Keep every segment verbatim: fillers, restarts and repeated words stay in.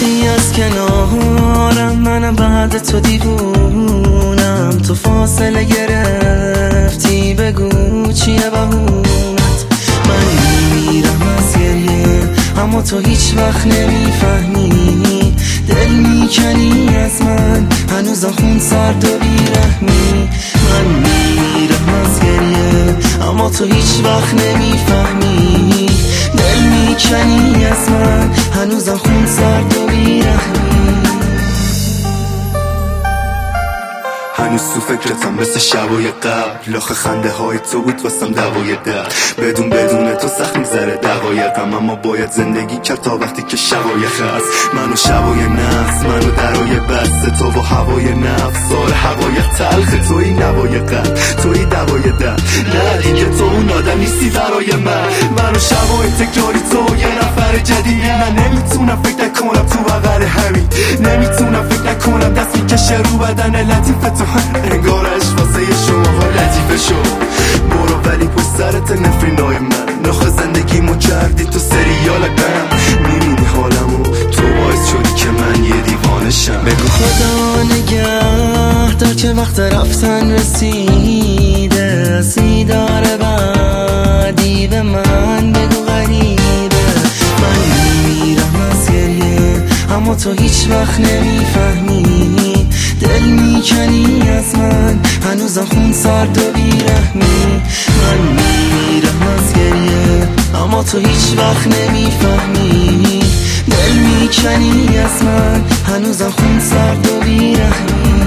رفتی از کنارم، منم بعد تو دیوونم. تو فاصله گرفتی، بگو چیه بهونت. من میمیرم از گریه، اما تو هیچ وقت نمیفهمی. دل میکنی از من، هنوزم خون سرد و بیرحمی. من میمیرم از گریه، اما تو هیچ وقت نمیفهمی. دل میکنی از من، هنوزم خون سرد و بیرحمی. هنوز تو فکرتم مثل شبای قبل، آخه خنده های تو بود واسم دوای درد. بدون بدون تو سخت میگذره دقایقم، اما باید زندگی کرد تا وقتی که شبای خست. منو شبای نفس، منو درای بست، تو و هوای نفس، سار هوای تلخ. توی نوای قلب، توی دوای درد. نه دیگه تو اون آدم نیستی برای من. منو شبای تکراری تو یه نفر جدید. نه نمیتونم فکر نکنم تو بغل همین، نمیتونم فکر نکنم دست میکشه رو بدن لطیف تو. انگارش واسه شماها لطیفه شو. برو ولی پشت سرت نفرینای من. نخواه زندگیمو کردی تو سریال غم. میبینی حالمو، تو باعث شدی که من یه دیوانشم. بگو خدا نگه دار که وقت رفتن رسیده. سیدار بعدی به من بگو غریبه. من میمیرم از گریه، اما تو هیچ وقت نمیفهمی. دل میکنی از من، هنوزم خون سرد و بیرحمی. من میمیرم از گریه، اما تو هیچ وقت نمیفهمی. دل میکنی از من، هنوزم خون سرد و بیرحمی.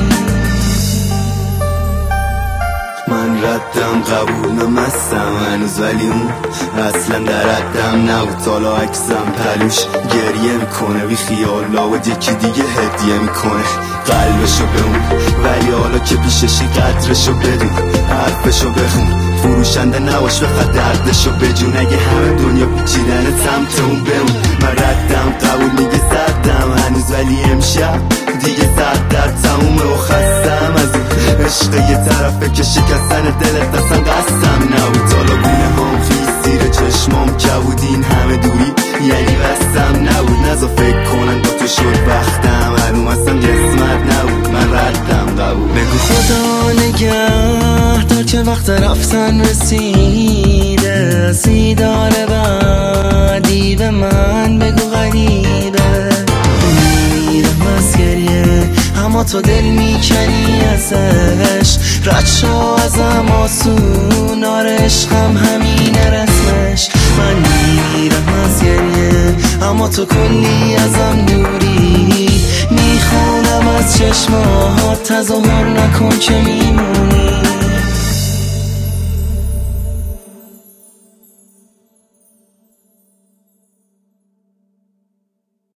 من ردم قبولم هستم هنوز، ولی اون اصلا در ردم نبود. حالا عکسم پلوش گریه میکنه، بی خیال لاود یکی دیگه هدیه میکنه قلبشو به اون. ولی حالا که پیششی قدرشو بدون، حرفشو بخون. فروشنده نباش بخواد دردشو بجون. اگه همه دنیا پیچیدن سمت اون بمون. من ردم قبول میگه سردم هنوز، ولی امشب دیگه سرد در تمومه و خستم از این عشق یه طرفه که شکستن دلت اصلا قصدم نبود. حالا گونه هم خیز زیر چشمام کبود، این همه دوری یعنی بستم نبود. نزا فکر کنن با تو شد بختم، هنوم اصلا قسمت نبود. من ردم قبول. بگو خدا نگه دار که وقت رفتن رسیده. سیدار بعدی به من بگو غریبه. میمیرم از گریه، اما تو دل میکنی ازش. رد شو ازم آسون، آره عشقم همینه رسمش. من میمیرم از گریه، اما تو کلی ازم دوری. میخونم از چشمات، تظاهر نکن که می